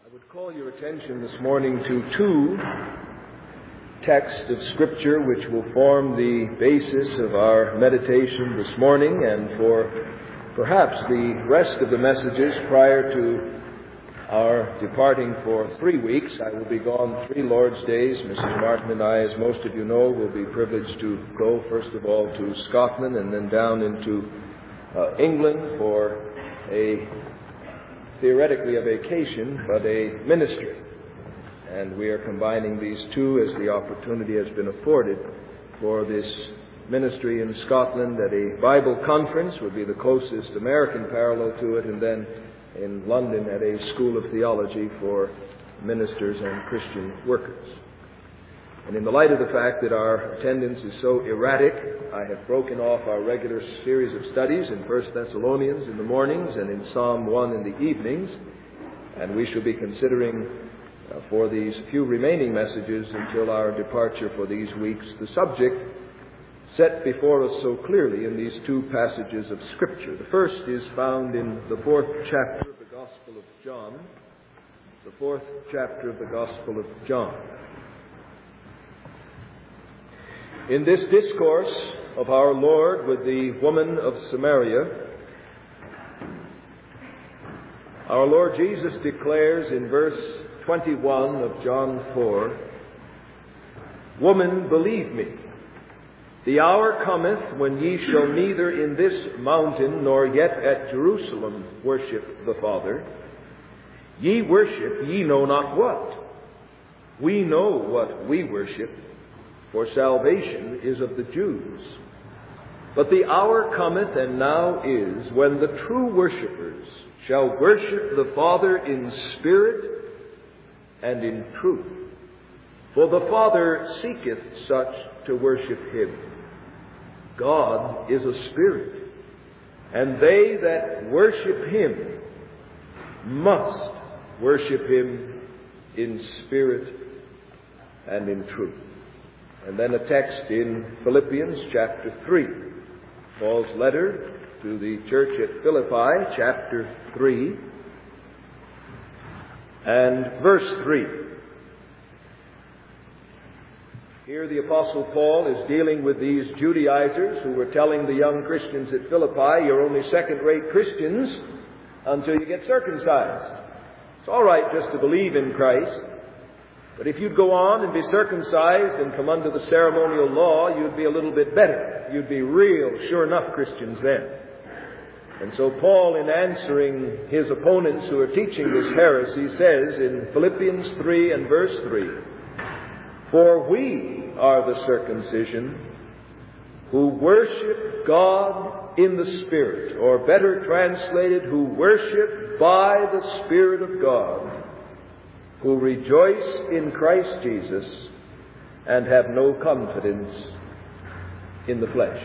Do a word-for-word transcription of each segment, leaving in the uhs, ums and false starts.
I would call your attention this morning to two texts of Scripture which will form the basis of our meditation this morning and for perhaps the rest of the messages prior to our departing for three weeks. I will be gone three Lord's days. Missus Martin and I, as most of you know, will be privileged to go first of all to Scotland and then down into uh, England for a theoretically a vacation, but a ministry. And we are combining these two as the opportunity has been afforded for this ministry in Scotland at a Bible conference, would be the closest American parallel to it, and then in London at a school of theology for ministers and Christian workers. And in the light of the fact that our attendance is so erratic, I have broken off our regular series of studies in First Thessalonians in the mornings and in Psalm one in the evenings, and we shall be considering uh, for these few remaining messages until our departure for these weeks the subject set before us so clearly in these two passages of Scripture. The first is found in the fourth chapter of the Gospel of John, the fourth chapter of the Gospel of John. In this discourse of our Lord with the woman of Samaria, our Lord Jesus declares in verse twenty-one of John four, "Woman, believe me, the hour cometh when ye shall neither in this mountain nor yet at Jerusalem worship the Father. Ye worship ye know not what. We know what we worship, for salvation is of the Jews. But the hour cometh, and now is, when the true worshippers shall worship the Father in spirit and in truth. For the Father seeketh such to worship him. God is a spirit, and they that worship him must worship him in spirit and in truth." And then a text in Philippians chapter three, Paul's letter to the church at Philippi, chapter three, and verse three. Here the Apostle Paul is dealing with these Judaizers who were telling the young Christians at Philippi, "You're only second-rate Christians until you get circumcised. It's all right just to believe in Christ, but if you'd go on and be circumcised and come under the ceremonial law, you'd be a little bit better. You'd be real, sure enough Christians then." And so Paul, in answering his opponents who are teaching this heresy, says in Philippians three and verse three, "For we are the circumcision who worship God in the Spirit," or better translated, who worship by the Spirit of God, "who rejoice in Christ Jesus and have no confidence in the flesh."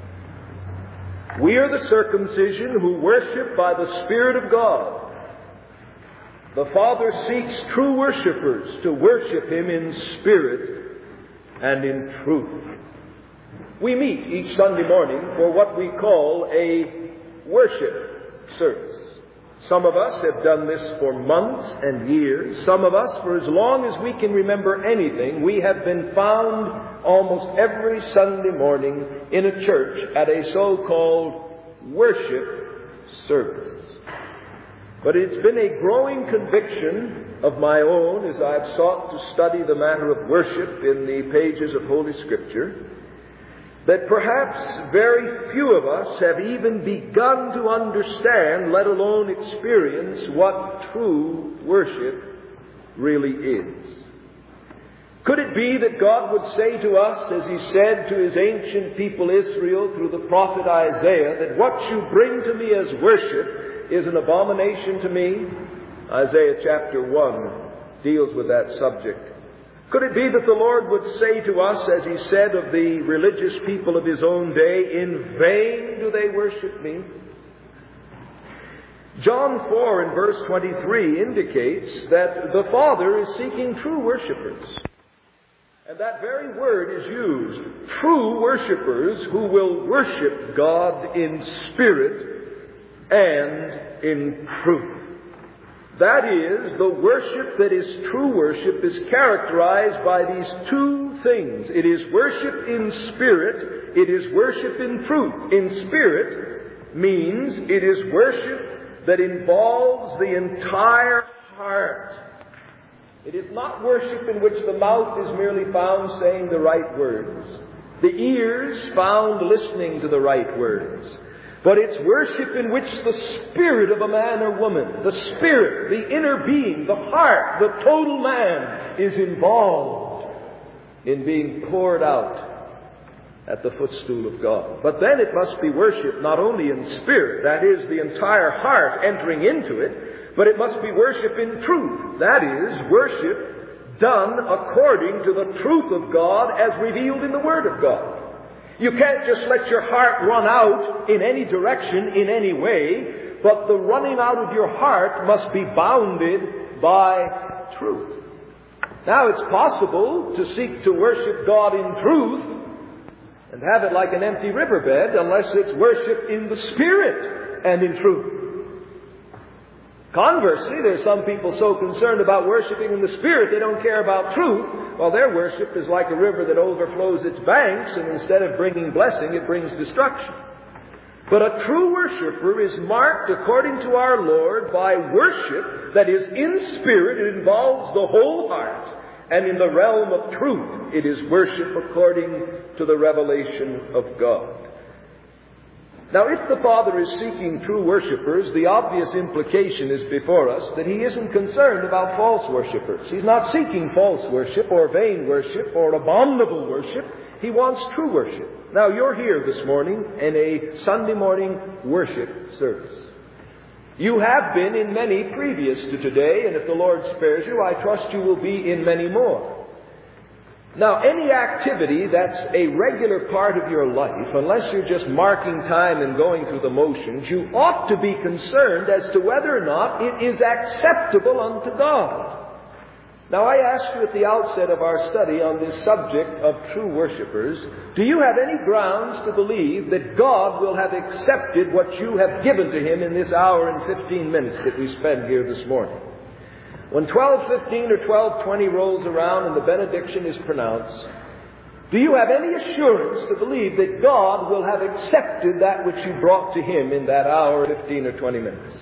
We are the circumcision who worship by the Spirit of God. The Father seeks true worshipers to worship him in spirit and in truth. We meet each Sunday morning for what we call a worship service. Some of us have done this for months and years. Some of us, for as long as we can remember anything, we have been found almost every Sunday morning in a church at a so-called worship service. But it's been a growing conviction of my own as I've sought to study the matter of worship in the pages of Holy Scripture, that perhaps very few of us have even begun to understand, let alone experience, what true worship really is. Could it be that God would say to us, as he said to his ancient people Israel through the prophet Isaiah, that what you bring to me as worship is an abomination to me? Isaiah chapter one deals with that subject. Could it be that the Lord would say to us, as he said of the religious people of his own day, "In vain do they worship me"? John four and verse twenty-three indicates that the Father is seeking true worshipers. And that very word is used, true worshipers who will worship God in spirit and in truth. That is, the worship that is true worship is characterized by these two things. It is worship in spirit. It is worship in truth. In spirit means it is worship that involves the entire heart. It is not worship in which the mouth is merely found saying the right words, the ears found listening to the right words. But it's worship in which the spirit of a man or woman, the spirit, the inner being, the heart, the total man is involved in being poured out at the footstool of God. But then it must be worship not only in spirit, that is, the entire heart entering into it, but it must be worship in truth. That is, worship done according to the truth of God as revealed in the Word of God. You can't just let your heart run out in any direction, in any way, but the running out of your heart must be bounded by truth. Now, it's possible to seek to worship God in truth and have it like an empty riverbed unless it's worship in the Spirit and in truth. Conversely, there's some people so concerned about worshiping in the Spirit they don't care about truth. Well, their worship is like a river that overflows its banks, and instead of bringing blessing, it brings destruction. But a true worshiper is marked according to our Lord by worship that is in spirit. It involves the whole heart. And in the realm of truth, it is worship according to the revelation of God. Now, if the Father is seeking true worshipers, the obvious implication is before us that He isn't concerned about false worshipers. He's not seeking false worship or vain worship or abominable worship. He wants true worship. Now, you're here this morning in a Sunday morning worship service. You have been in many previous to today, and if the Lord spares you, I trust you will be in many more. Now, any activity that's a regular part of your life, unless you're just marking time and going through the motions, you ought to be concerned as to whether or not it is acceptable unto God. Now, I asked you at the outset of our study on this subject of true worshipers, do you have any grounds to believe that God will have accepted what you have given to Him in this hour and fifteen minutes that we spend here this morning? When twelve fifteen or twelve twenty rolls around and the benediction is pronounced, do you have any assurance to believe that God will have accepted that which you brought to Him in that hour, fifteen or twenty minutes?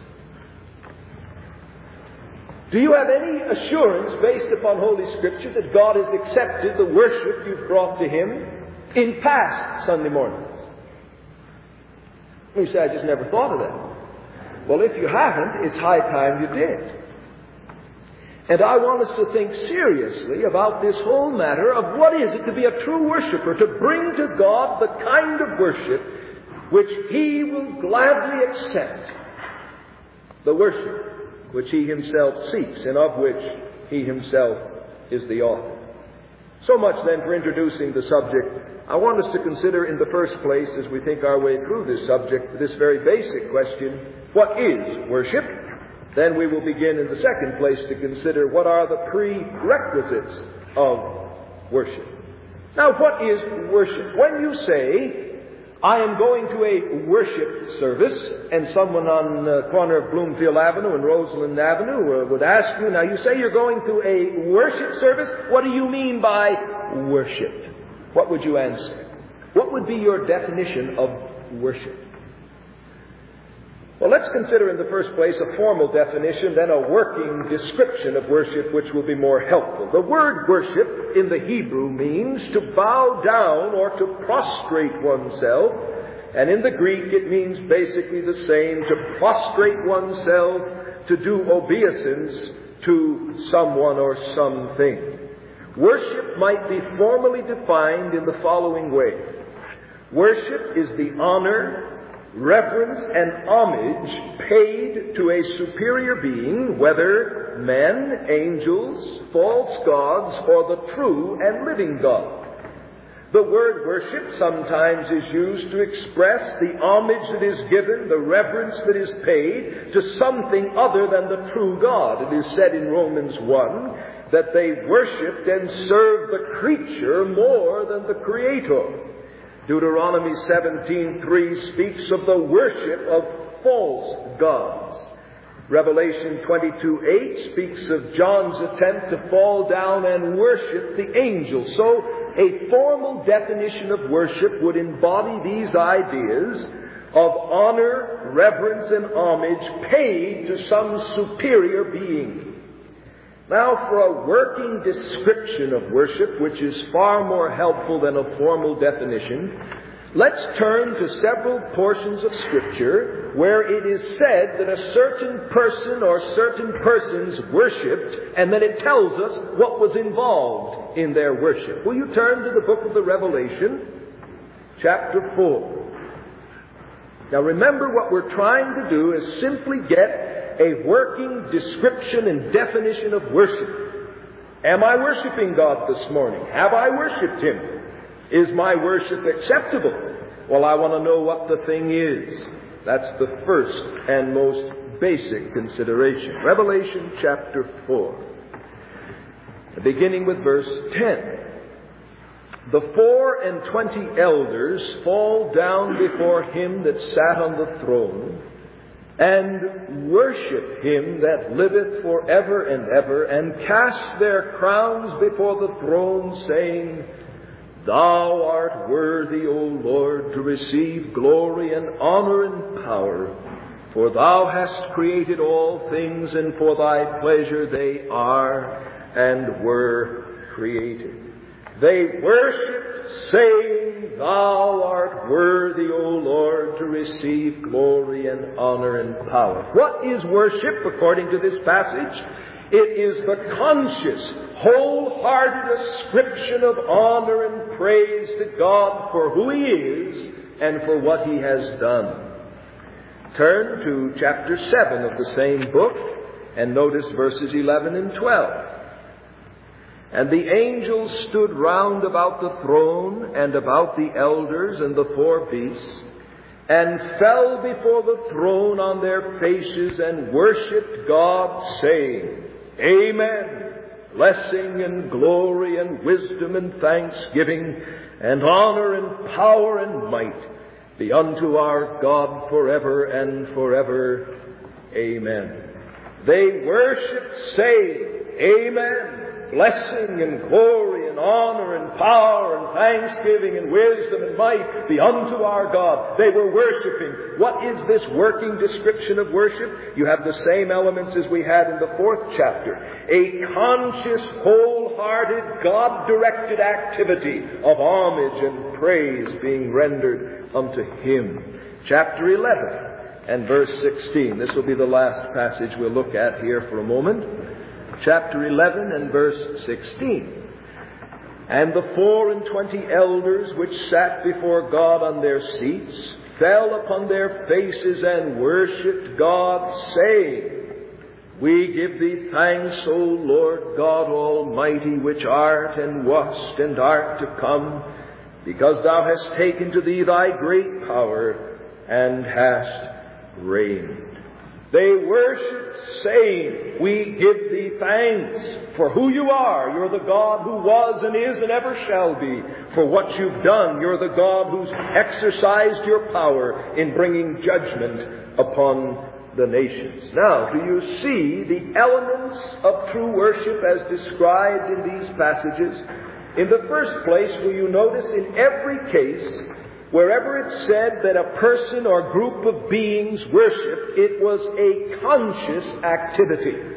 Do you have any assurance based upon Holy Scripture that God has accepted the worship you've brought to Him in past Sunday mornings? You say, I just never thought of that. Well, if you haven't, it's high time you did. And I want us to think seriously about this whole matter of what is it to be a true worshiper, to bring to God the kind of worship which He will gladly accept, the worship which He Himself seeks and of which He Himself is the author. So much then for introducing the subject. I want us to consider in the first place, as we think our way through this subject, this very basic question, what is worship? Then we will begin in the second place to consider what are the prerequisites of worship. Now, what is worship? When you say, I am going to a worship service, and someone on the corner of Bloomfield Avenue and Roseland Avenue would ask you, now you say you're going to a worship service, what do you mean by worship? What would you answer? What would be your definition of worship? Well, let's consider in the first place a formal definition, then a working description of worship which will be more helpful. The word worship in the Hebrew means to bow down or to prostrate oneself, and in the Greek it means basically the same, to prostrate oneself, to do obeisance to someone or something. Worship might be formally defined in the following way. Worship is the honor, reverence, and homage paid to a superior being, whether men, angels, false gods, or the true and living God. The word worship sometimes is used to express the homage that is given, the reverence that is paid to something other than the true God. It is said in Romans one that they worshipped and served the creature more than the Creator. Deuteronomy seventeen three speaks of the worship of false gods. Revelation twenty-two eight speaks of John's attempt to fall down and worship the angels. So a formal definition of worship would embody these ideas of honor, reverence, and homage paid to some superior being. Now, for a working description of worship, which is far more helpful than a formal definition, let's turn to several portions of Scripture where it is said that a certain person or certain persons worshipped, and then it tells us what was involved in their worship. Will you turn to the book of the Revelation, chapter four? Now remember, what we're trying to do is simply get a working description and definition of worship. Am I worshiping God this morning? Have I worshipped Him? Is my worship acceptable? Well, I want to know what the thing is. That's the first and most basic consideration. Revelation chapter four, beginning with verse ten. The four and twenty elders fall down before Him that sat on the throne, and worship Him that liveth for ever and ever, and cast their crowns before the throne, saying, Thou art worthy, O Lord, to receive glory and honor and power, for Thou hast created all things, and for Thy pleasure they are and were created. They worshiped, saying, Thou art worthy, O Lord, to receive glory and honor and power. What is worship according to this passage? It is the conscious, wholehearted ascription of honor and praise to God for who He is and for what He has done. Turn to chapter seven of the same book and notice verses eleven and twelve. And the angels stood round about the throne and about the elders and the four beasts, and fell before the throne on their faces and worshipped God, saying, Amen. Blessing and glory and wisdom and thanksgiving and honor and power and might be unto our God forever and forever. Amen. They worshipped, saying, Amen. Blessing and glory and honor and power and thanksgiving and wisdom and might be unto our God. They were worshiping. What is this working description of worship? You have the same elements as we had in the fourth chapter. A conscious, wholehearted, God-directed activity of homage and praise being rendered unto Him. Chapter eleven and verse sixteen. This will be the last passage we'll look at here for a moment. Chapter eleven and verse sixteen. And the four and twenty elders which sat before God on their seats fell upon their faces and worshipped God, saying, We give Thee thanks, O Lord God Almighty, which art and wast and art to come, because Thou hast taken to Thee Thy great power and hast reigned. They worshiped, saying, We give Thee thanks for who You are. You're the God who was and is and ever shall be. For what You've done, You're the God who's exercised Your power in bringing judgment upon the nations. Now, do you see the elements of true worship as described in these passages? In the first place, will you notice in every case, wherever it said that a person or group of beings worshiped, it was a conscious activity.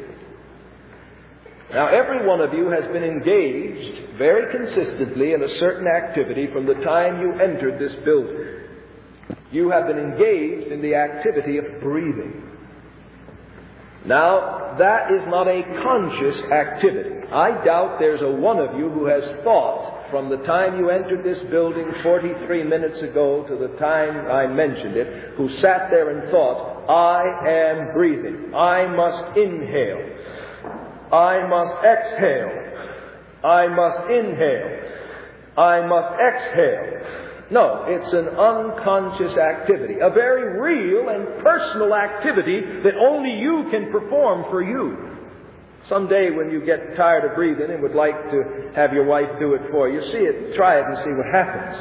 Now, every one of you has been engaged very consistently in a certain activity from the time you entered this building. You have been engaged in the activity of breathing. Now, that is not a conscious activity. I doubt there's a one of you who has thought from the time you entered this building forty-three minutes ago to the time I mentioned it, who sat there and thought, I am breathing. I must inhale. I must exhale. I must inhale. I must exhale. No, it's an unconscious activity, a very real and personal activity that only you can perform for you. Someday when you get tired of breathing and would like to have your wife do it for you, see it, try it and see what happens.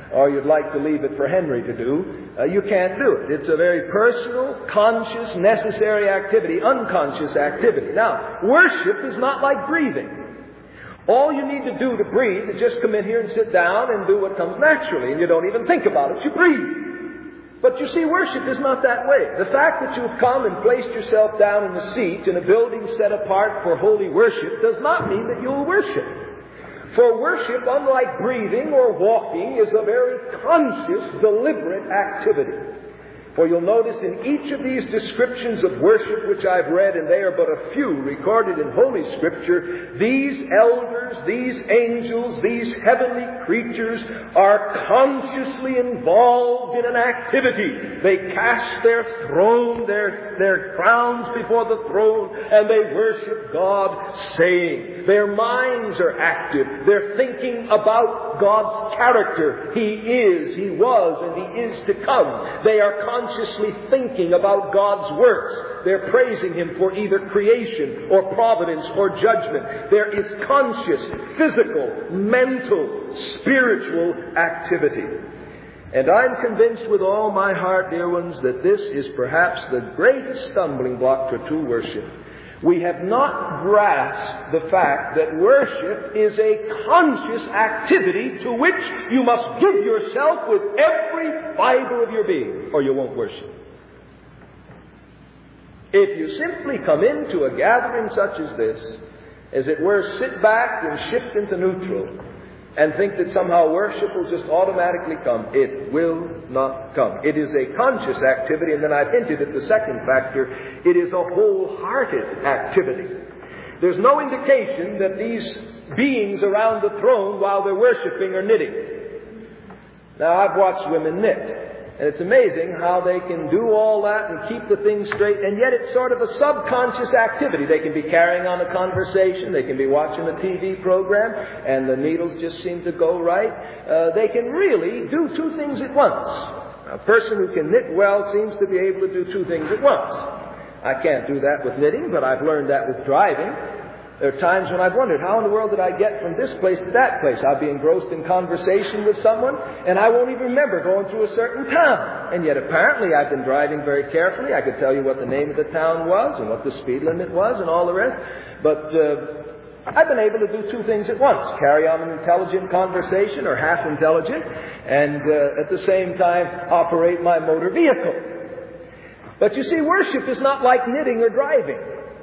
or you'd like to leave it for Henry to do, uh, you can't do it. It's a very personal, conscious, necessary activity, unconscious activity. Now, worship is not like breathing. All you need to do to breathe is just come in here and sit down and do what comes naturally, and you don't even think about it. You breathe. But you see, worship is not that way. The fact that you've come and placed yourself down in a seat in a building set apart for holy worship does not mean that you'll worship. For worship, unlike breathing or walking, is a very conscious, deliberate activity. For you'll notice in each of these descriptions of worship which I've read, and they are but a few recorded in Holy Scripture, these elders, these angels, these heavenly creatures are consciously involved in an activity. They cast their throne, their, their crowns before the throne, and they worship God, saying, their minds are active. They're thinking about God's character. He is, He was, and He is to come. They are consciously thinking about God's works. They're praising Him for either creation or providence or judgment. There is conscious, physical, mental, spiritual activity. And I'm convinced with all my heart, dear ones, that this is perhaps the greatest stumbling block to true worship. We have not grasped the fact that worship is a conscious activity to which you must give yourself with every fiber of your being, or you won't worship. If you simply come into a gathering such as this, as it were, sit back and shift into neutral, and think that somehow worship will just automatically come, it will not come. It is a conscious activity, and then I've hinted at the second factor. It is a wholehearted activity. There's no indication that these beings around the throne, while they're worshiping, are knitting. Now, I've watched women knit. And it's amazing how they can do all that and keep the thing straight, and yet it's sort of a subconscious activity. They can be carrying on a conversation, they can be watching a T V program, and the needles just seem to go right. Uh, they can really do two things at once. A person who can knit well seems to be able to do two things at once. I can't do that with knitting, but I've learned that with driving. There are times when I've wondered, how in the world did I get from this place to that place? I'll be engrossed in conversation with someone, and I won't even remember going through a certain town. And yet apparently I've been driving very carefully. I could tell you what the name of the town was and what the speed limit was and all the rest. But uh, I've been able to do two things at once. Carry on an intelligent conversation, or half intelligent, and uh, at the same time operate my motor vehicle. But you see, worship is not like knitting or driving.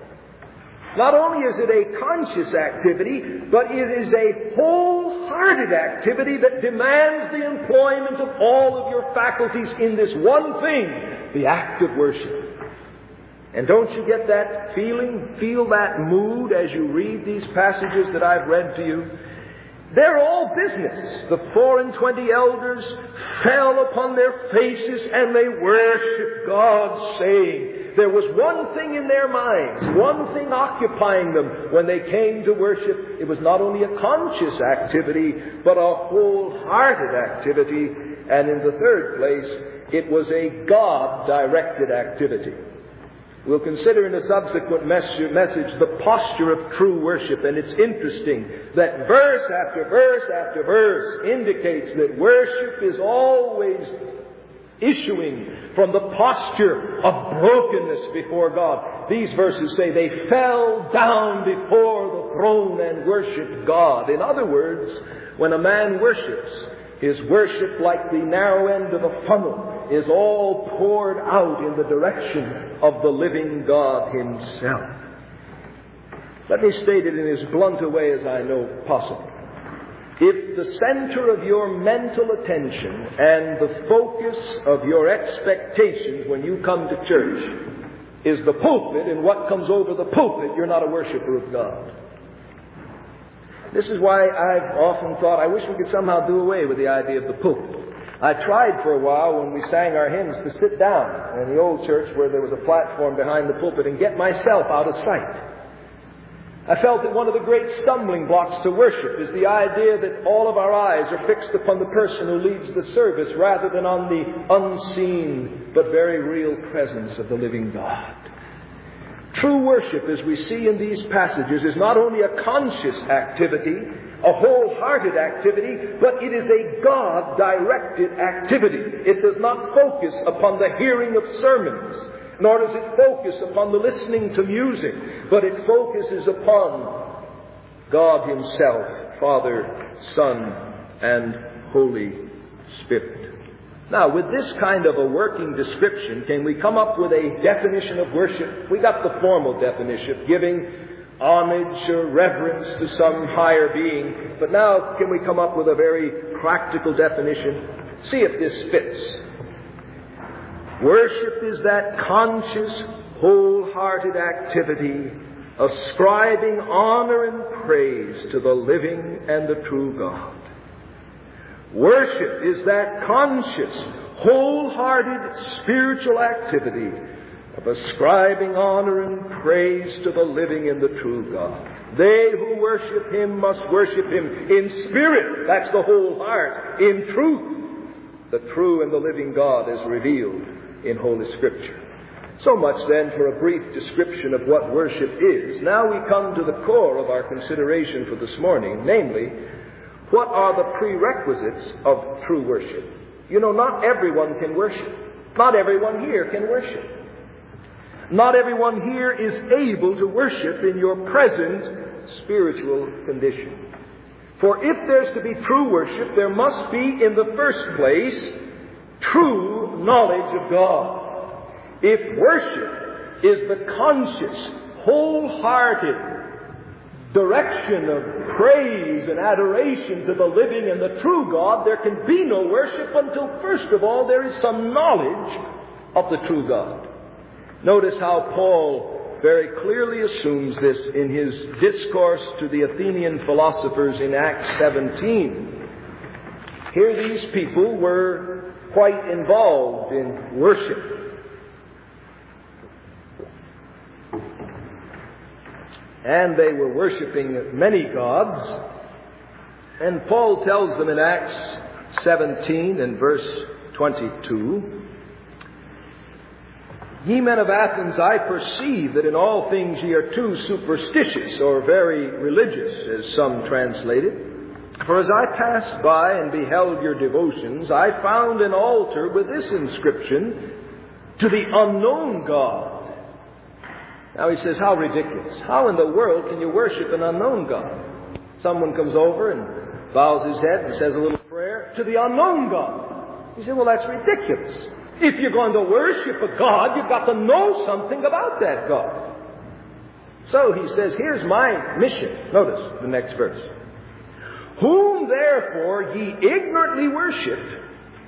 Not only is it a conscious activity, but it is a wholehearted activity that demands the employment of all of your faculties in this one thing, the act of worship. And don't you get that feeling, feel that mood as you read these passages that I've read to you? They're all business. The four and twenty elders fell upon their faces and they worshiped God, saying, there was one thing in their minds, one thing occupying them when they came to worship. It was not only a conscious activity, but a wholehearted activity. And in the third place, it was a God-directed activity. We'll consider in a subsequent message the posture of true worship. And it's interesting that verse after verse after verse indicates that worship is always issuing from the posture of brokenness before God. These verses say they fell down before the throne and worshiped God. In other words, when a man worships, his worship, like the narrow end of a funnel, is all poured out in the direction of the living God Himself. Let me state it in as blunt a way as I know possible. If the center of your mental attention and the focus of your expectations when you come to church is the pulpit and what comes over the pulpit, you're not a worshiper of God. This is why I've often thought, I wish we could somehow do away with the idea of the pulpit. I tried for a while when we sang our hymns to sit down in the old church where there was a platform behind the pulpit and get myself out of sight. I felt that one of the great stumbling blocks to worship is the idea that all of our eyes are fixed upon the person who leads the service rather than on the unseen but very real presence of the living God. True worship, as we see in these passages, is not only a conscious activity, a wholehearted activity, but it is a God-directed activity. It does not focus upon the hearing of sermons, nor does it focus upon the listening to music, but it focuses upon God Himself, Father, Son, and Holy Spirit. Now, with this kind of a working description, can we come up with a definition of worship? We got the formal definition, giving homage or reverence to some higher being. But now, can we come up with a very practical definition? See if this fits. Worship is that conscious, wholehearted activity ascribing honor and praise to the living and the true God. Worship is that conscious, wholehearted spiritual activity of ascribing honor and praise to the living and the true God. They who worship Him must worship Him in spirit. That's the whole heart. In truth. The true and the living God is revealed in Holy Scripture. So much then for a brief description of what worship is. Now we come to the core of our consideration for this morning, namely, what are the prerequisites of true worship? You know, not everyone can worship. Not everyone here can worship. Not everyone here is able to worship in your present spiritual condition. For if there's to be true worship, there must be, in the first place, true knowledge of God. If worship is the conscious, wholehearted direction of praise and adoration to the living and the true God, there can be no worship until, first of all, there is some knowledge of the true God. Notice how Paul very clearly assumes this in his discourse to the Athenian philosophers in Acts seventeen. Here these people were quite involved in worship. And they were worshiping many gods. And Paul tells them in Acts seventeen and verse twenty-two, "Ye men of Athens, I perceive that in all things ye are too superstitious," or very religious, as some translate it. "For as I passed by and beheld your devotions, I found an altar with this inscription, To the unknown God." Now he says, how ridiculous. How in the world can you worship an unknown God? Someone comes over and bows his head and says a little prayer to the unknown God. You say, well, that's ridiculous. If you're going to worship a God, you've got to know something about that God. So he says, here's my mission. Notice the next verse. "Whom therefore ye ignorantly worshipped,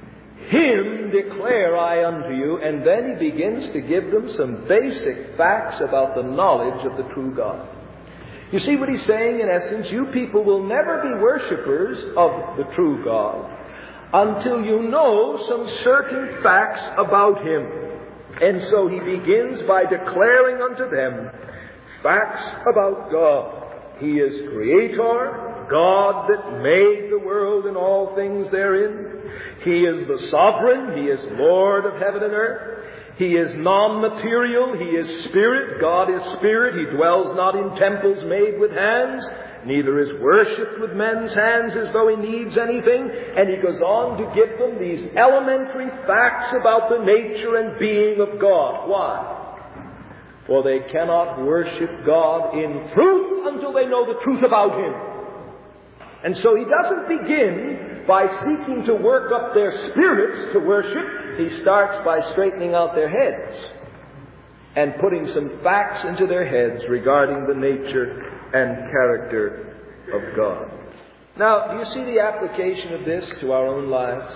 Him declare I unto you." And then he begins to give them some basic facts about the knowledge of the true God. You see what he's saying in essence? You people will never be worshippers of the true God until you know some certain facts about Him. And so he begins by declaring unto them facts about God. He is Creator, God that made the world and all things therein. He is the Sovereign. He is Lord of heaven and earth. He is non-material. He is Spirit. God is Spirit. He dwells not in temples made with hands, neither is worshipped with men's hands as though He needs anything. And he goes on to give them these elementary facts about the nature and being of God. Why? For they cannot worship God in truth until they know the truth about Him. And so he doesn't begin by seeking to work up their spirits to worship. He starts by straightening out their heads and putting some facts into their heads regarding the nature and character of God. Now, do you see the application of this to our own lives?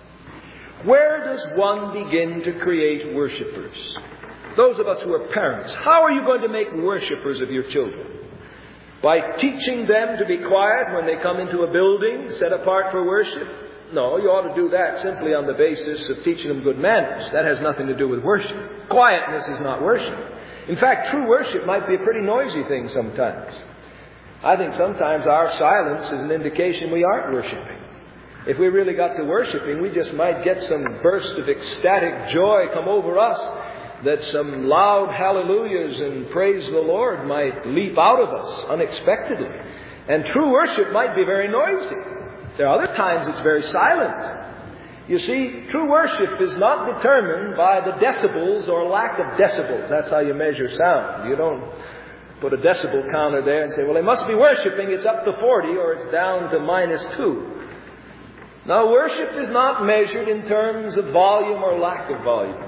Where does one begin to create worshipers? Those of us who are parents, how are you going to make worshipers of your children? By teaching them to be quiet when they come into a building set apart for worship? No, you ought to do that simply on the basis of teaching them good manners. That has nothing to do with worship. Quietness is not worship. In fact, true worship might be a pretty noisy thing sometimes. I think sometimes our silence is an indication we aren't worshiping. If we really got to worshiping, we just might get some burst of ecstatic joy come over us, that some loud hallelujahs and praise the Lord might leap out of us unexpectedly. And true worship might be very noisy. There are other times it's very silent. You see, true worship is not determined by the decibels or lack of decibels. That's how you measure sound. You don't put a decibel counter there and say, well, they must be worshiping. It's up to forty or it's down to minus two. Now, worship is not measured in terms of volume or lack of volume.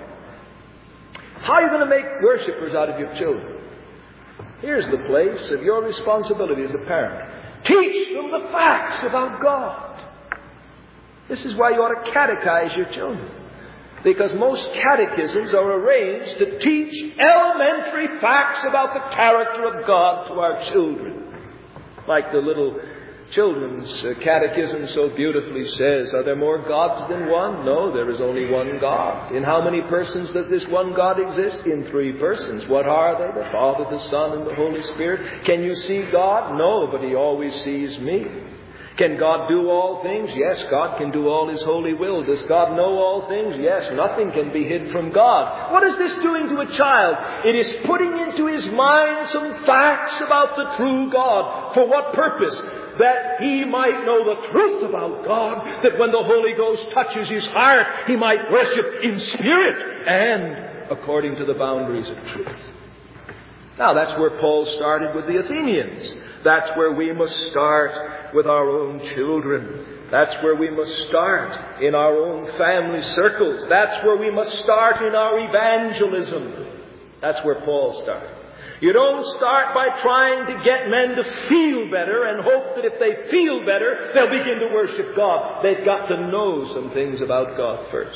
How are you going to make worshipers out of your children? Here's the place of your responsibility as a parent. Teach them the facts about God. This is why you ought to catechize your children. Because most catechisms are arranged to teach elementary facts about the character of God to our children. Like the little children's catechism so beautifully says, are there more gods than one? No, there is only one God. In how many persons does this one God exist? In three persons. What are they? The Father, the Son, and the Holy Spirit. Can you see God? No, but He always sees me. Can God do all things? Yes, God can do all His holy will. Does God know all things? Yes, nothing can be hid from God. What is this doing to a child? It is putting into his mind some facts about the true God. For what purpose? That he might know the truth about God, that when the Holy Ghost touches his heart, he might worship in spirit and according to the boundaries of truth. Now, that's where Paul started with the Athenians. That's where we must start with our own children. That's where we must start in our own family circles. That's where we must start in our evangelism. That's where Paul started. You don't start by trying to get men to feel better and hope that if they feel better, they'll begin to worship God. They've got to know some things about God first.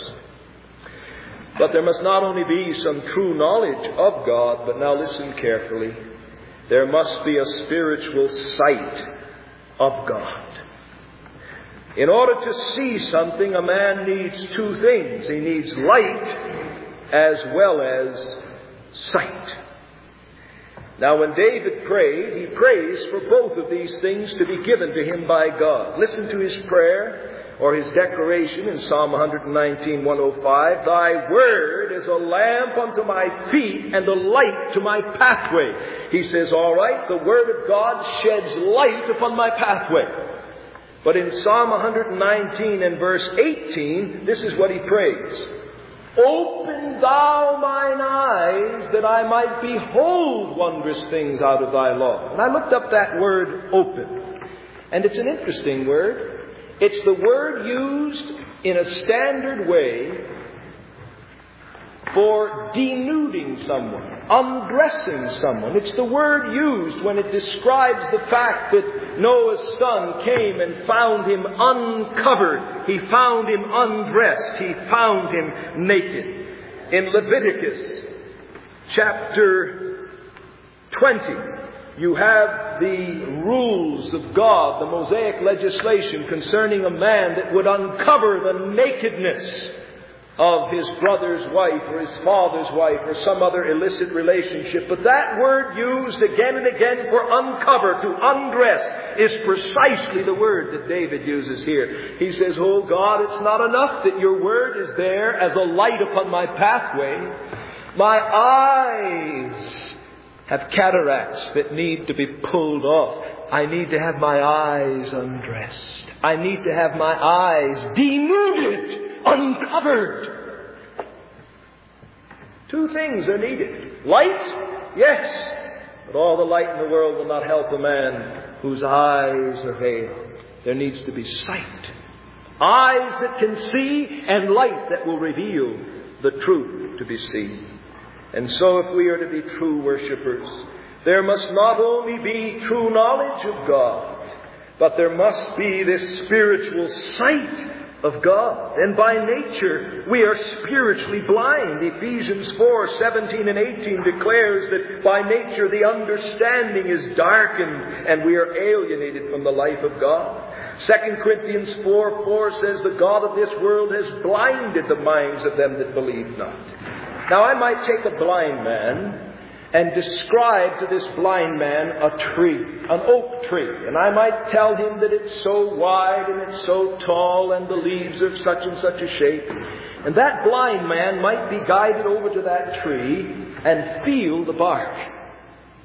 But there must not only be some true knowledge of God, but now listen carefully. There must be a spiritual sight of God. In order to see something, a man needs two things. He needs light as well as sight. Now, when David prayed, he prays for both of these things to be given to him by God. Listen to his prayer or his declaration in Psalm one nineteen, one oh five. Thy word is a lamp unto my feet and a light to my pathway. He says, all right, the word of God sheds light upon my pathway. But in Psalm one nineteen and verse eighteen, this is what he prays. Open thou mine eyes that I might behold wondrous things out of thy law. And I looked up that word open. And it's an interesting word. It's the word used in a standard way for denuding someone, undressing someone. It's the word used when it describes the fact that Noah's son came and found him uncovered. He found him undressed. He found him naked. In Leviticus chapter twenty, you have the rules of God, the Mosaic legislation concerning a man that would uncover the nakedness of his brother's wife or his father's wife or some other illicit relationship. But that word used again and again for uncover, to undress, is precisely the word that David uses here. He says, oh God, it's not enough that your word is there as a light upon my pathway. My eyes have cataracts that need to be pulled off. I need to have my eyes undressed. I need to have my eyes denuded, uncovered. Two things are needed. Light, yes, but all the light in the world will not help a man whose eyes are veiled. There needs to be sight. Eyes that can see and light that will reveal the truth to be seen. And so if we are to be true worshipers, there must not only be true knowledge of God, but there must be this spiritual sight of God. And by nature, we are spiritually blind. Ephesians four, seventeen and eighteen declares that by nature the understanding is darkened and we are alienated from the life of God. Second Corinthians four, four says the God of this world has blinded the minds of them that believe not. Now, I might take a blind man and describe to this blind man a tree, an oak tree. And I might tell him that it's so wide and it's so tall and the leaves are such and such a shape. And that blind man might be guided over to that tree and feel the bark.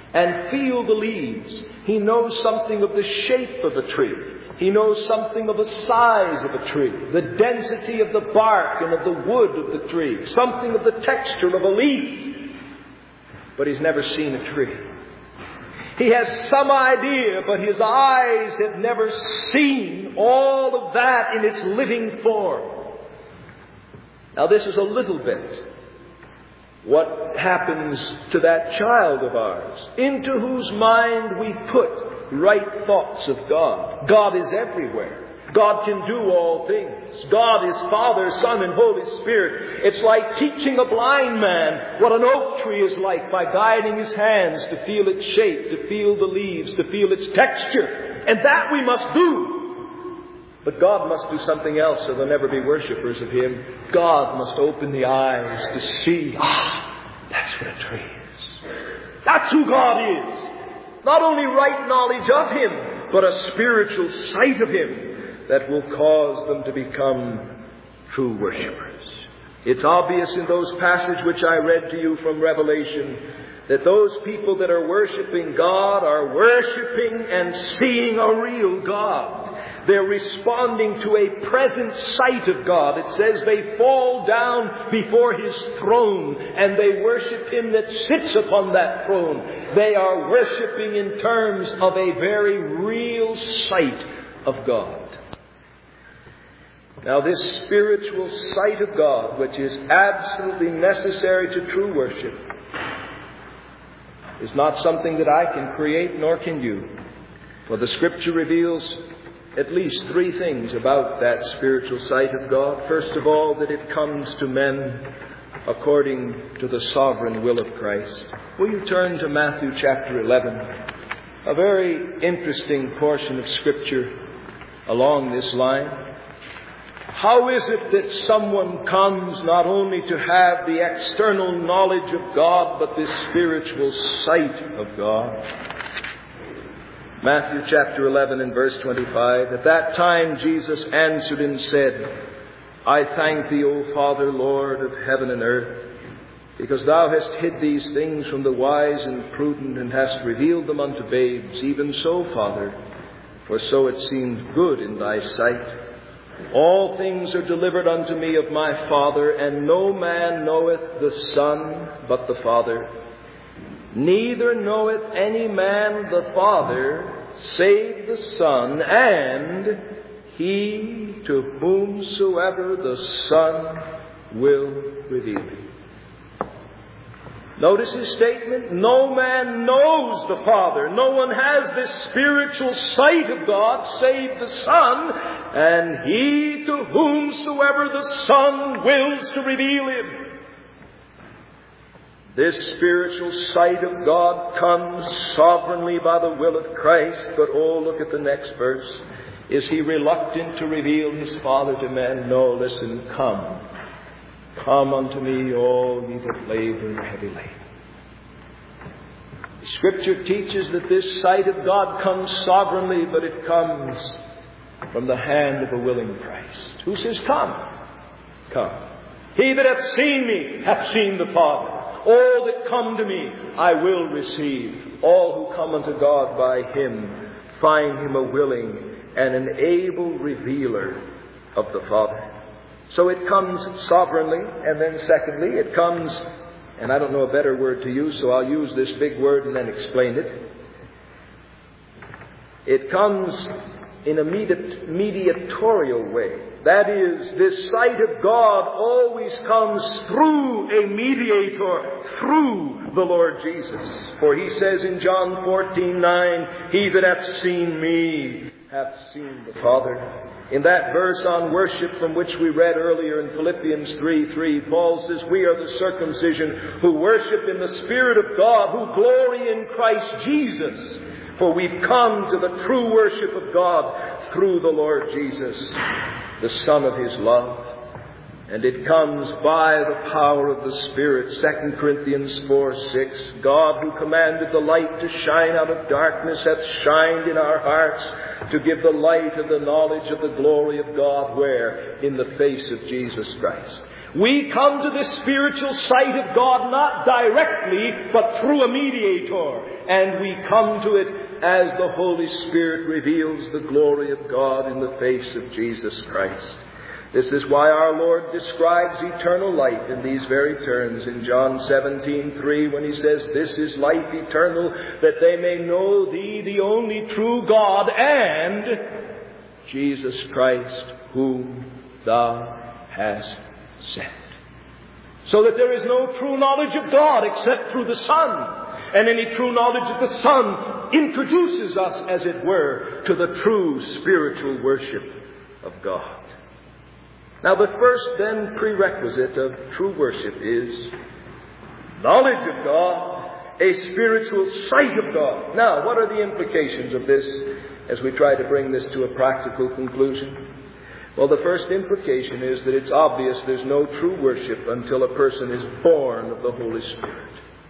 and feel the leaves. He knows something of the shape of a tree. He knows something of the size of a tree, the density of the bark and of the wood of the tree, something of the texture of a leaf. But he's never seen a tree. He has some idea, but his eyes have never seen all of that in its living form. Now, this is a little bit what happens to that child of ours, into whose mind we put right thoughts of God. God is everywhere. God can do all things. God is Father, Son, and Holy Spirit. It's like teaching a blind man what an oak tree is like by guiding his hands to feel its shape, to feel the leaves, to feel its texture. And that we must do. But God must do something else, or there'll never be worshippers of Him. God must open the eyes to see, ah, that's what a tree is. That's who God is. Not only right knowledge of Him, but a spiritual sight of Him that will cause them to become true worshippers. It's obvious in those passages which I read to you from Revelation that those people that are worshiping God are worshiping and seeing a real God. They're responding to a present sight of God. It says they fall down before His throne and they worship Him that sits upon that throne. They are worshiping in terms of a very real sight of God. Now, this spiritual sight of God, which is absolutely necessary to true worship, is not something that I can create, nor can you. For the Scripture reveals at least three things about that spiritual sight of God. First of all, that it comes to men according to the sovereign will of Christ. Will you turn to Matthew chapter eleven? A very interesting portion of Scripture along this line. How is it that someone comes not only to have the external knowledge of God, but this spiritual sight of God? Matthew chapter eleven and verse twenty-five. At that time Jesus answered and said, I thank thee, O Father, Lord of heaven and earth, because thou hast hid these things from the wise and prudent, and hast revealed them unto babes. Even so, Father, for so it seemed good in thy sight. All things are delivered unto me of my Father, and no man knoweth the Son but the Father. Neither knoweth any man the Father save the Son, and he to whomsoever the Son will reveal him. Notice his statement. No man knows the Father. No one has this spiritual sight of God save the Son, and he to whomsoever the Son wills to reveal him. This spiritual sight of God comes sovereignly by the will of Christ. But oh, look at the next verse. Is He reluctant to reveal His Father to men? No, listen, come. Come unto me, all ye that labor and are heavy laden. The Scripture teaches that this sight of God comes sovereignly, but it comes from the hand of a willing Christ, who says, come, come. He that hath seen me hath seen the Father. All that come to me I will receive. All who come unto God by Him find Him a willing and an able revealer of the Father. So it comes sovereignly, and then secondly, it comes, and I don't know a better word to use, so I'll use this big word and then explain it. It comes in a mediatorial way. That is, this sight of God always comes through a mediator, through the Lord Jesus. For He says in John fourteen nine, He that hath seen me hath seen the Father. In that verse on worship from which we read earlier in Philippians three three, Paul says, we are the circumcision who worship in the Spirit of God, who glory in Christ Jesus. For we've come to the true worship of God through the Lord Jesus, the Son of His love. And it comes by the power of the Spirit. Second Corinthians four six, God who commanded the light to shine out of darkness hath shined in our hearts to give the light of the knowledge of the glory of God where? In the face of Jesus Christ. We come to this spiritual sight of God not directly, but through a mediator. And we come to it as the Holy Spirit reveals the glory of God in the face of Jesus Christ. This is why our Lord describes eternal life in these very terms in John seventeen three, when He says, "This is life eternal, that they may know Thee, the only true God, and Jesus Christ, whom Thou hast sent." So that there is no true knowledge of God except through the Son. And any true knowledge of the Son introduces us, as it were, to the true spiritual worship of God. Now, the first, then, prerequisite of true worship is knowledge of God, a spiritual sight of God. Now, what are the implications of this as we try to bring this to a practical conclusion? Well, the first implication is that it's obvious there's no true worship until a person is born of the Holy Spirit.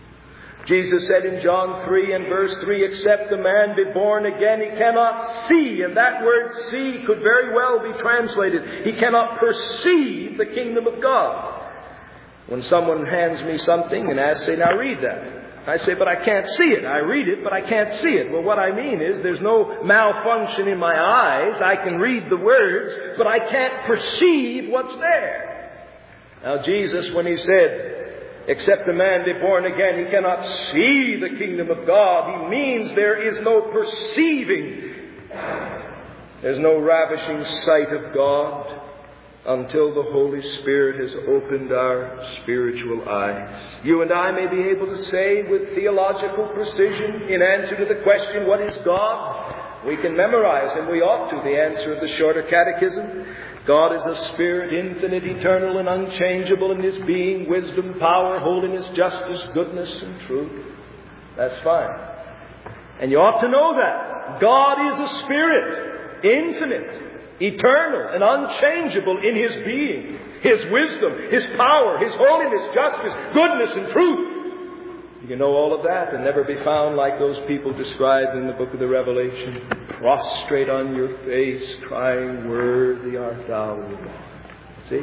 Jesus said in John three and verse three, "Except the man be born again, he cannot see." And that word "see" could very well be translated, he cannot perceive the kingdom of God. When someone hands me something and asks, say, "Now read that," I say, "But I can't see it. I read it, but I can't see it." Well, what I mean is there's no malfunction in my eyes. I can read the words, but I can't perceive what's there. Now, Jesus, when He said, "Except a man be born again, he cannot see the kingdom of God," He means there is no perceiving. There's no ravishing sight of God until the Holy Spirit has opened our spiritual eyes. You and I may be able to say with theological precision, in answer to the question, "What is God?" we can memorize, and we ought to, the answer of the Shorter Catechism. God is a Spirit, infinite, eternal, and unchangeable in His being, wisdom, power, holiness, justice, goodness, and truth. That's fine. And you ought to know that. God is a Spirit, infinite, eternal, and unchangeable in His being, His wisdom, His power, His holiness, justice, goodness, and truth. You can know all of that and never be found like those people described in the book of the Revelation, prostrate on your face, crying, "Worthy art thou, O God." See?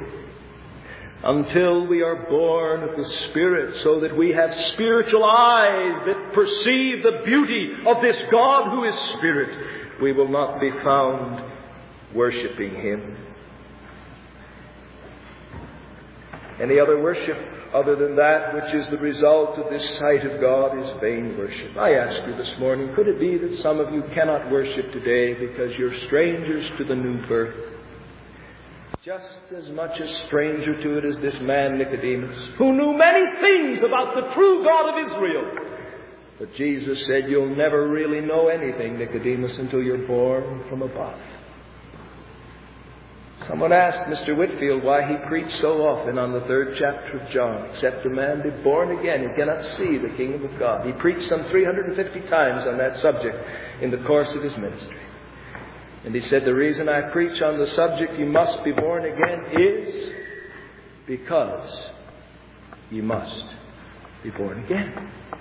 Until we are born of the Spirit, so that we have spiritual eyes that perceive the beauty of this God who is Spirit, we will not be found worshiping Him. Any other worship other than that which is the result of this sight of God is vain worship. I ask you this morning, could it be that some of you cannot worship today because you're strangers to the new birth? Just as much a stranger to it as this man Nicodemus, who knew many things about the true God of Israel. But Jesus said, "You'll never really know anything, Nicodemus, until you're born from above." Someone asked Mister Whitfield why he preached so often on the third chapter of John. "Except a man be born again, he cannot see the kingdom of God." He preached some three hundred fifty times on that subject in the course of his ministry. And he said, "The reason I preach on the subject, you must be born again, is because you must be born again."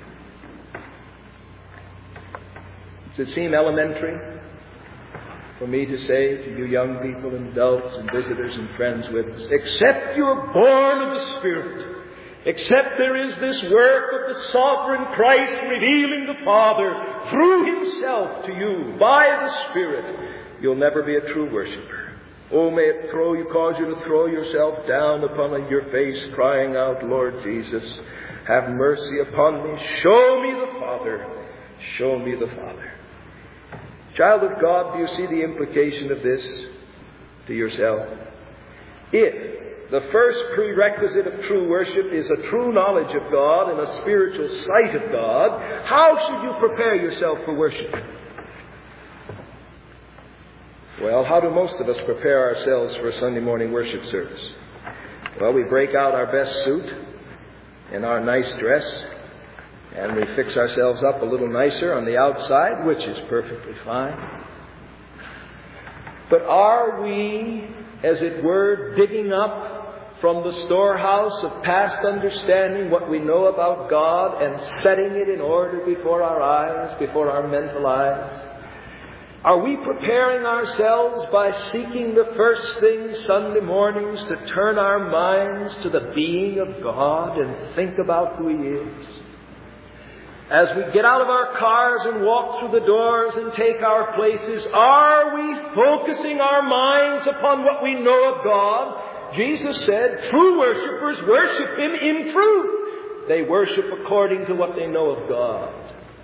Does it seem elementary for me to say to you young people and adults and visitors and friends with us, except you're born of the Spirit, except there is this work of the sovereign Christ revealing the Father through Himself to you by the Spirit, you'll never be a true worshiper. Oh, may it throw you, cause you to throw yourself down upon your face, crying out, "Lord Jesus, have mercy upon me. Show me the Father. Show me the Father." Child of God, do you see the implication of this to yourself? If the first prerequisite of true worship is a true knowledge of God and a spiritual sight of God, how should you prepare yourself for worship? Well, how do most of us prepare ourselves for a Sunday morning worship service? Well, we break out our best suit and our nice dress, and we fix ourselves up a little nicer on the outside, which is perfectly fine. But are we, as it were, digging up from the storehouse of past understanding what we know about God and setting it in order before our eyes, before our mental eyes? Are we preparing ourselves by seeking the first thing Sunday mornings to turn our minds to the being of God and think about who He is? As we get out of our cars and walk through the doors and take our places, are we focusing our minds upon what we know of God? Jesus said, true worshipers worship Him in truth. They worship according to what they know of God.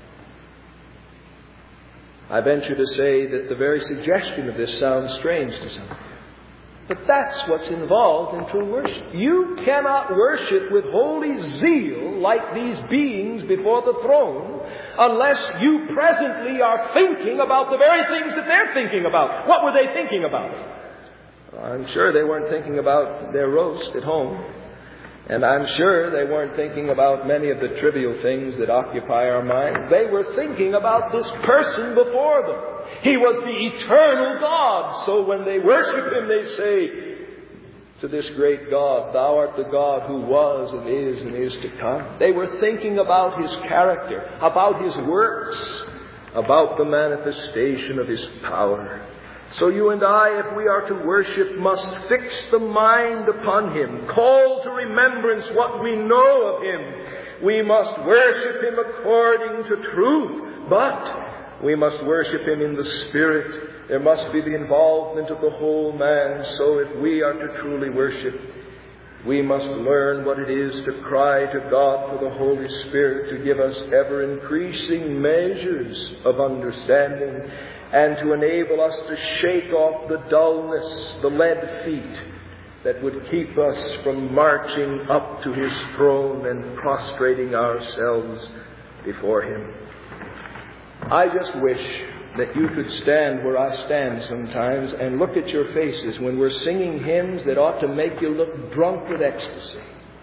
I venture to say that the very suggestion of this sounds strange to some. But that's what's involved in true worship. You cannot worship with holy zeal like these beings before the throne unless you presently are thinking about the very things that they're thinking about. What were they thinking about? I'm sure they weren't thinking about their roast at home. And I'm sure they weren't thinking about many of the trivial things that occupy our mind. They were thinking about this person before them. He was the eternal God. So when they worship Him, they say to this great God, Thou art the God who was and is and is to come. They were thinking about His character, about His works, about the manifestation of His power. So you and I, if we are to worship, must fix the mind upon Him, call to remembrance what we know of Him. We must worship Him according to truth, but we must worship Him in the Spirit. There must be the involvement of the whole man. So if we are to truly worship, we must learn what it is to cry to God for the Holy Spirit to give us ever-increasing measures of understanding, and to enable us to shake off the dullness, the lead feet that would keep us from marching up to His throne and prostrating ourselves before Him. I just wish that you could stand where I stand sometimes and look at your faces when we're singing hymns that ought to make you look drunk with ecstasy.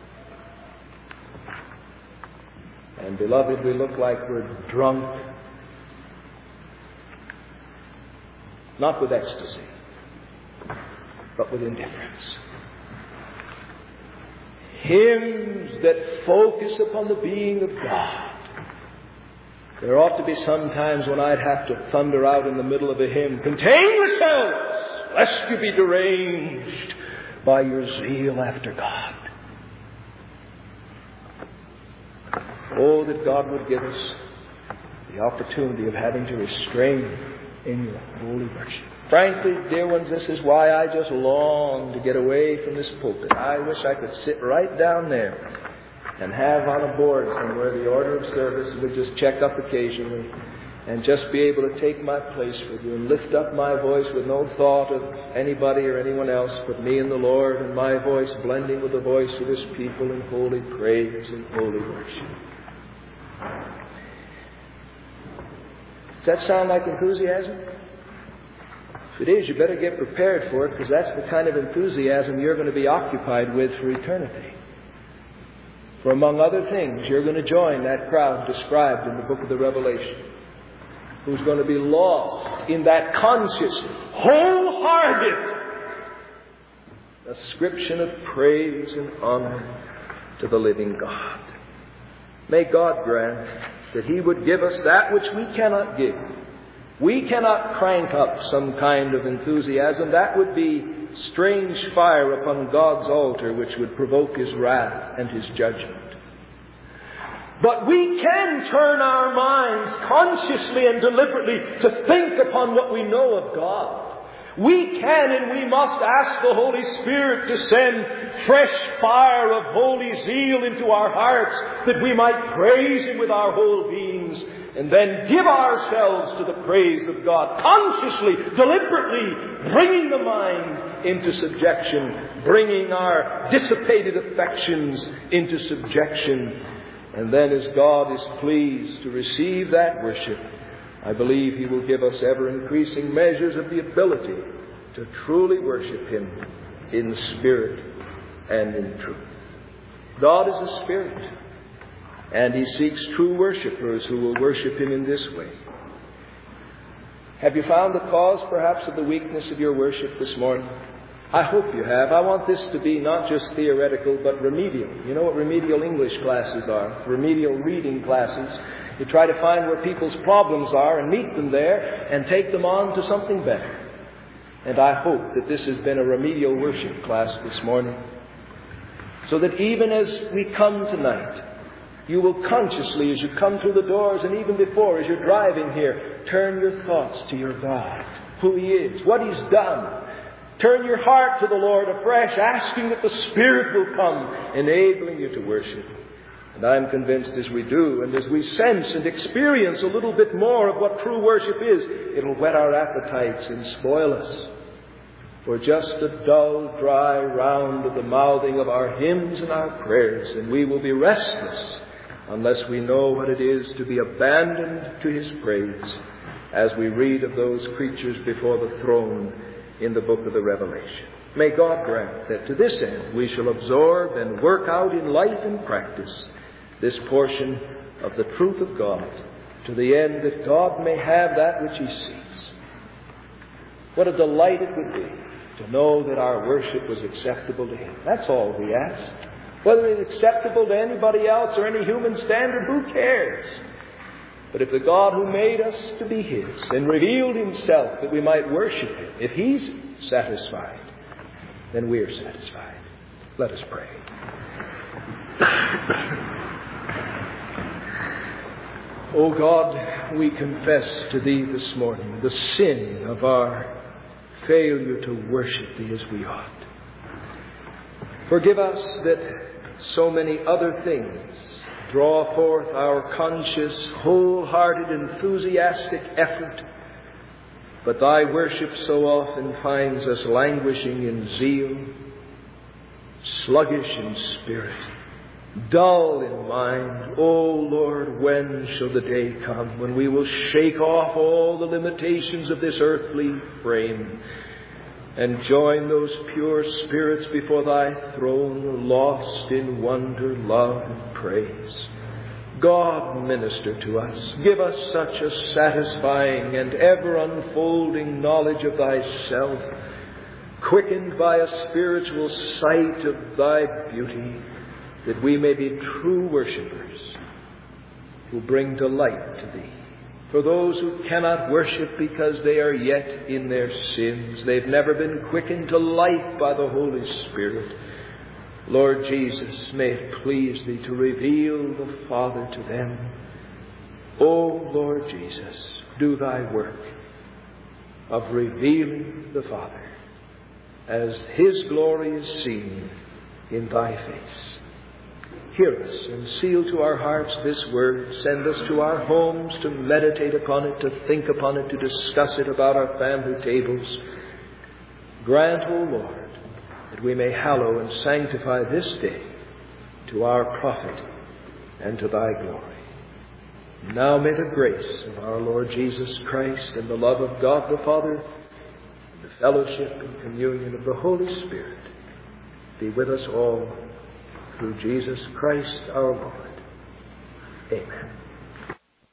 And beloved, we look like we're drunk, not with ecstasy, but with indifference. Hymns that focus upon the being of God. There ought to be some times when I'd have to thunder out in the middle of a hymn, contain yourselves, lest you be deranged by your zeal after God. Oh, that God would give us the opportunity of having to restrain in your holy worship. Frankly, dear ones, this is why I just long to get away from this pulpit. I wish I could sit right down there and have on a board somewhere the order of service and would just check up occasionally and just be able to take my place with you and lift up my voice with no thought of anybody or anyone else but me and the Lord, and my voice blending with the voice of His people in holy praise and holy worship. Does that sound like enthusiasm? If it is, you better get prepared for it, because that's the kind of enthusiasm you're going to be occupied with for eternity. For among other things, you're going to join that crowd described in the book of the Revelation, who's going to be lost in that conscious, wholehearted ascription of praise and honor to the living God. May God grant that He would give us that which we cannot give. We cannot crank up some kind of enthusiasm. That would be strange fire upon God's altar, which would provoke His wrath and His judgment. But we can turn our minds consciously and deliberately to think upon what we know of God. We can and we must ask the Holy Spirit to send fresh fire of holy zeal into our hearts, that we might praise Him with our whole beings, and then give ourselves to the praise of God, consciously, deliberately, bringing the mind into subjection, bringing our dissipated affections into subjection. And then as God is pleased to receive that worship, I believe He will give us ever-increasing measures of the ability to truly worship Him in spirit and in truth. God is a spirit, and He seeks true worshipers who will worship Him in this way. Have you found the cause, perhaps, of the weakness of your worship this morning? I hope you have. I want this to be not just theoretical, but remedial. You know what remedial English classes are? Remedial reading classes. to try to find where people's problems are and meet them there and take them on to something better. And I hope that this has been a remedial worship class this morning, so that even as we come tonight, you will consciously, as you come through the doors and even before, as you're driving here, turn your thoughts to your God, who He is, what He's done. Turn your heart to the Lord afresh, asking that the Spirit will come, enabling you to worship. And I'm convinced as we do, and as we sense and experience a little bit more of what true worship is, it'll whet our appetites and spoil us for just a dull, dry round of the mouthing of our hymns and our prayers, and we will be restless unless we know what it is to be abandoned to His praise as we read of those creatures before the throne in the book of the Revelation. May God grant that to this end we shall absorb and work out in life and practice this portion of the truth of God, to the end that God may have that which He seeks. What a delight it would be to know that our worship was acceptable to Him. That's all we ask. Whether it's acceptable to anybody else or any human standard, who cares? But if the God who made us to be His and revealed Himself that we might worship Him, if He's satisfied, then we are satisfied. Let us pray. O God, we confess to Thee this morning the sin of our failure to worship Thee as we ought. Forgive us that so many other things draw forth our conscious, wholehearted, enthusiastic effort, but Thy worship so often finds us languishing in zeal, sluggish in spirit, dull in mind. O Lord, when shall the day come when we will shake off all the limitations of this earthly frame and join those pure spirits before Thy throne, lost in wonder, love, and praise? God, minister to us. Give us such a satisfying and ever-unfolding knowledge of Thyself, quickened by a spiritual sight of Thy beauty, that we may be true worshippers who bring delight to Thee. For those who cannot worship because they are yet in their sins, they've never been quickened to life by the Holy Spirit, Lord Jesus, may it please Thee to reveal the Father to them. O Lord Jesus, do Thy work of revealing the Father as His glory is seen in Thy face. Hear us and seal to our hearts this word. Send us to our homes to meditate upon it, to think upon it, to discuss it about our family tables. Grant, O Lord, that we may hallow and sanctify this day to our profit and to Thy glory. Now may the grace of our Lord Jesus Christ and the love of God the Father, and the fellowship and communion of the Holy Spirit be with us all, through Jesus Christ our Lord. Amen.